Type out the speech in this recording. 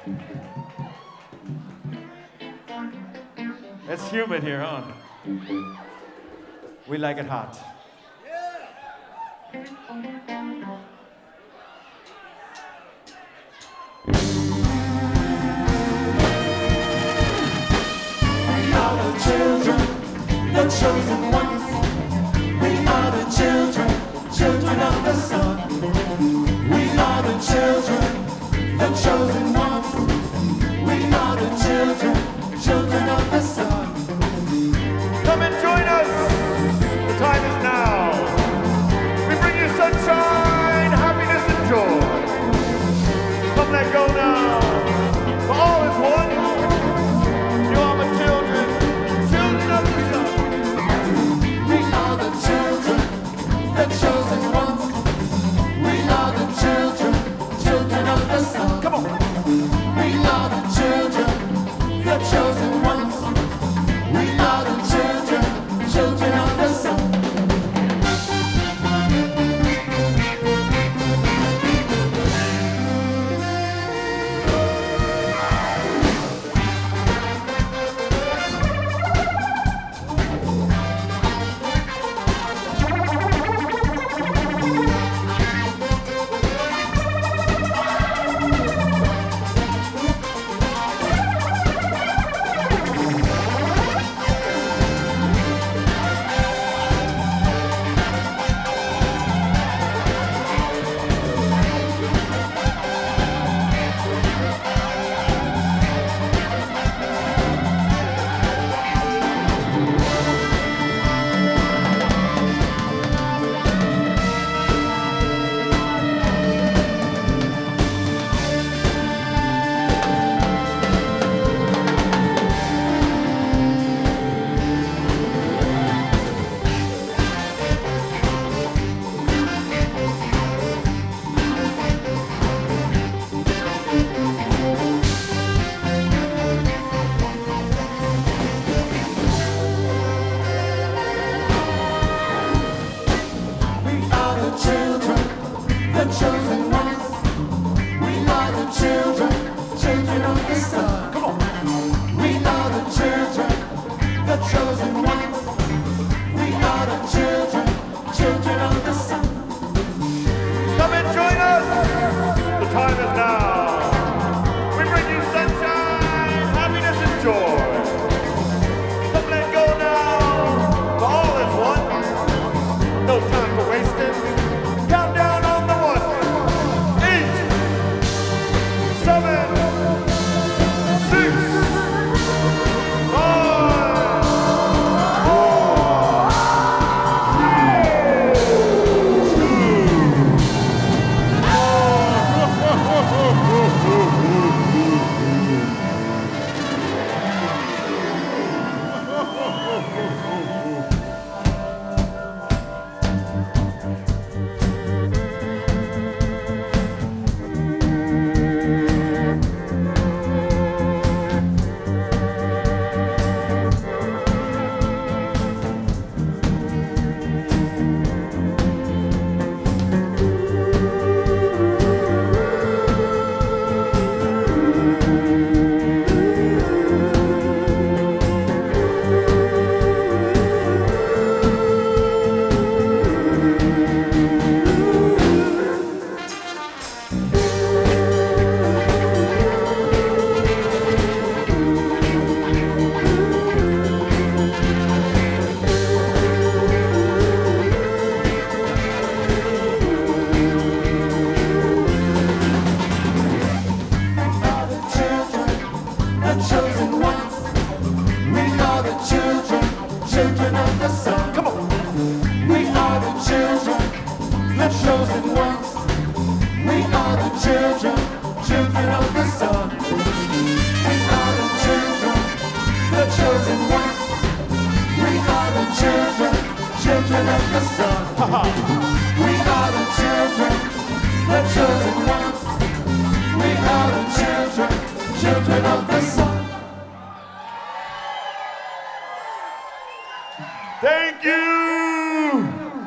It's humid here, huh? We like it hot. We are the children, the chosen ones. We are the children, children of the sun. We are the children, the chosen ones. We are the children, children of the sun. Come and join us. The time is now. We bring you sunshine, happiness, and joy. Come, let go now. For all is one. You are my children, children of the sun. We are the children, the chosen ones. We are the children, children of the sun. Come on. We are the children, the chosen ones. We are the children, children of the sun. The chosen ones. We are the children, children of the sun. Come on. We are the children, the chosen ones. We are the children, children of the sun. Come and join us. The time is now. We bring you sunshine, happiness, and joy. Come, let go now. For all is one. No time for wasting. Count down on the 1, 8, 7, 6, 5, 4, 'Cause we are the children, the chosen ones.